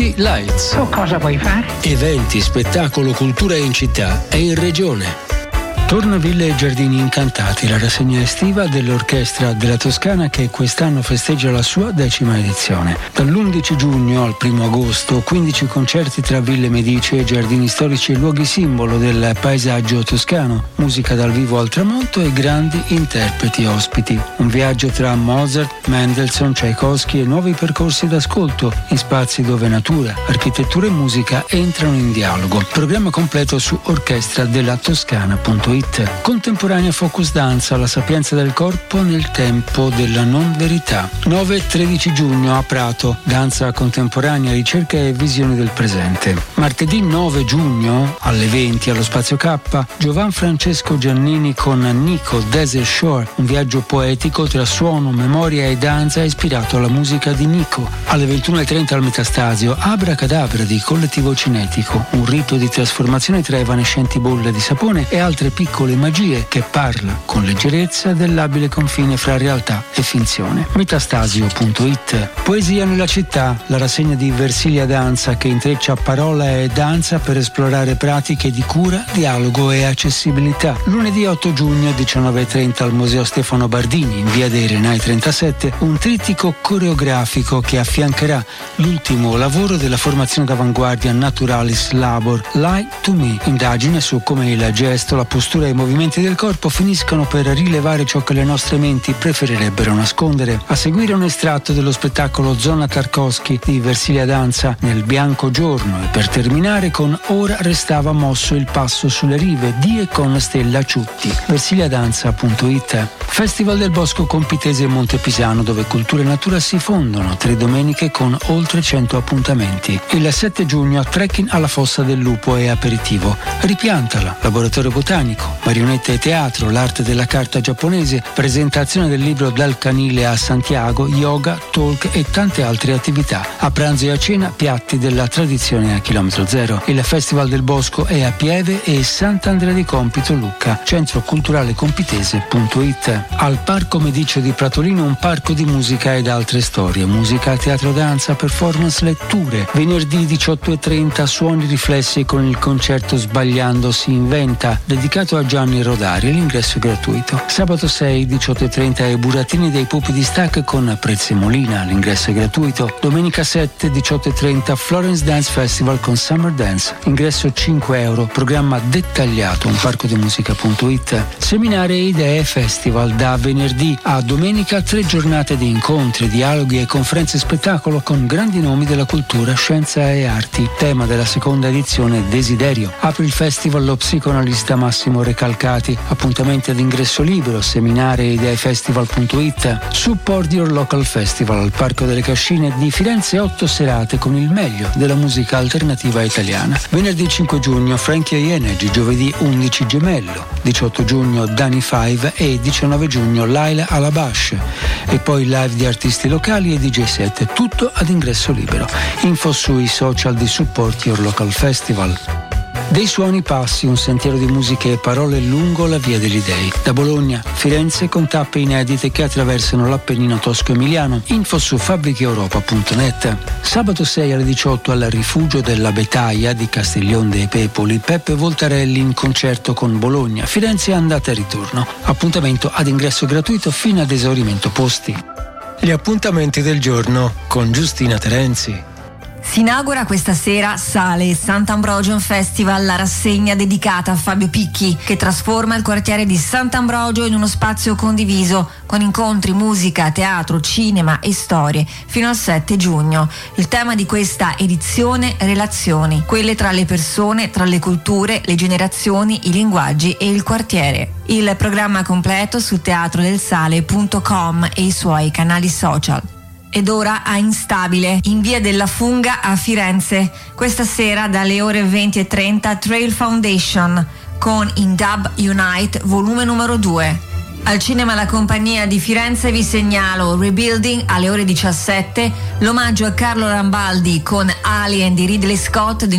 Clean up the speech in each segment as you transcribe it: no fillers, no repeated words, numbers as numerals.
City Lights. Tu cosa vuoi fare? Eventi, spettacolo, cultura in città e in regione. Torna Ville e Giardini Incantati, la rassegna estiva dell'Orchestra della Toscana che quest'anno festeggia la sua 10ª edizione. Dall'11 giugno al 1 agosto, 15 concerti tra Ville Medici e giardini storici e luoghi simbolo del paesaggio toscano, musica dal vivo al tramonto e grandi interpreti ospiti. Un viaggio tra Mozart, Mendelssohn, Tchaikovsky e nuovi percorsi d'ascolto in spazi dove natura, architettura e musica entrano in dialogo. Programma completo su orchestradellatoscana.it. Contemporanea Focus Danza, la sapienza del corpo nel tempo della non verità. 9 e 13 giugno a Prato, danza contemporanea, ricerca e visione del presente. Martedì 9 giugno alle 20 allo Spazio K, Giovan Francesco Giannini con Nico Desert Shore, un viaggio poetico tra suono, memoria e danza ispirato alla musica di Nico. Alle 21:30 al Metastasio, Abracadabra di Collettivo Cinetico, un rito di trasformazione tra evanescenti bolle di sapone e altre piccole magie che parla con leggerezza dell'abile confine fra realtà e finzione. Metastasio.it. Poesia nella città, la rassegna di Versilia Danza che intreccia parola e danza per esplorare pratiche di cura, dialogo e accessibilità. Lunedì 8 giugno 19:30 al Museo Stefano Bardini in via dei Renai 37, un trittico coreografico che affiancherà l'ultimo lavoro della formazione d'avanguardia Naturalis Labor, Lie to Me, indagine su come il gesto, la postura e i movimenti del corpo finiscano per rilevare ciò che le nostre menti preferirebbero nascondere. A seguire un estratto dello spettacolo Zona Tarkovsky di Versilia Danza nel bianco giorno e per terminare con Ora restava mosso il passo sulle rive di e con Stella Ciutti. Versiliadanza.it. Festival del Bosco Compitese e Montepisano dove cultura e natura si fondono, 3 domeniche con oltre 100 appuntamenti. Il 7 giugno trekking alla Fossa del Lupo e aperitivo. Ripiantala, laboratorio botanico, marionette e teatro, l'arte della carta giapponese, presentazione del libro Dal canile a Santiago, yoga, talk e tante altre attività. A pranzo e a cena piatti della tradizione a chilometro zero. Il Festival del Bosco è a Pieve e Sant'Andrea di Compito Lucca, centro culturale compitese.it. Al Parco Medicio di Pratolino un parco di musica ed altre storie, musica, teatro, danza, performance, letture. Venerdì 18:30 suoni riflessi con il concerto Sbagliando si inventa, dedicato a Gianni Rodari, l'ingresso è gratuito. Sabato 6, 18:30 ai Burattini dei Pupi di Stac con Prezzi Molina, l'ingresso è gratuito. Domenica 7, 18:30 Florence Dance Festival con Summer Dance, ingresso €5, programma dettagliato, unparcodemusica.it. Seminari e idee festival da venerdì a domenica, 3 giornate di incontri, dialoghi e conferenze spettacolo con grandi nomi della cultura, scienza e arti. Tema della seconda edizione Desiderio. Apre il festival lo psicoanalista Massimo Recalcati, appuntamenti ad ingresso libero, seminari e ideefestival.it. Support Your Local Festival al Parco delle Cascine di Firenze, 8 serate con il meglio della musica alternativa italiana. Venerdì 5 giugno Frankie Energy, giovedì 11 Gemello, 18 giugno Dani 5 e 19 giugno Laila Alabash. E poi live di artisti locali e DJ set, tutto ad ingresso libero. Info sui social di Support Your Local Festival. Dei suoni passi, un sentiero di musiche e parole lungo la via degli dei. Da Bologna, Firenze con tappe inedite che attraversano l'Appennino tosco-emiliano. Info su fabbricheeuropa.net. Sabato 6 alle 18 al Rifugio della Betaia di Castiglion dei Pepoli, Peppe Voltarelli in concerto con Bologna, Firenze andata e ritorno. Appuntamento ad ingresso gratuito fino ad esaurimento posti. Gli appuntamenti del giorno con Giustina Terenzi. Si inaugura questa sera Sale Sant'Ambrogio Festival, la rassegna dedicata a Fabio Picchi, che trasforma il quartiere di Sant'Ambrogio in uno spazio condiviso, con incontri, musica, teatro, cinema e storie, fino al 7 giugno. Il tema di questa edizione: relazioni, quelle tra le persone, tra le culture, le generazioni, i linguaggi e il quartiere. Il programma completo su teatrodelsale.com e i suoi canali social. Ed ora a Instabile, in via della Funga a Firenze. Questa sera dalle ore 20:30 Trail Foundation con In Dub Unite volume numero 2. Al Cinema La Compagnia di Firenze vi segnalo Rebuilding alle ore 17, l'omaggio a Carlo Rambaldi con Alien di Ridley Scott del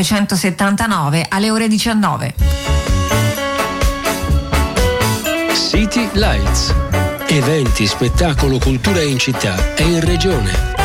1979 alle ore 19. City Lights. Eventi, spettacolo, cultura in città e in regione.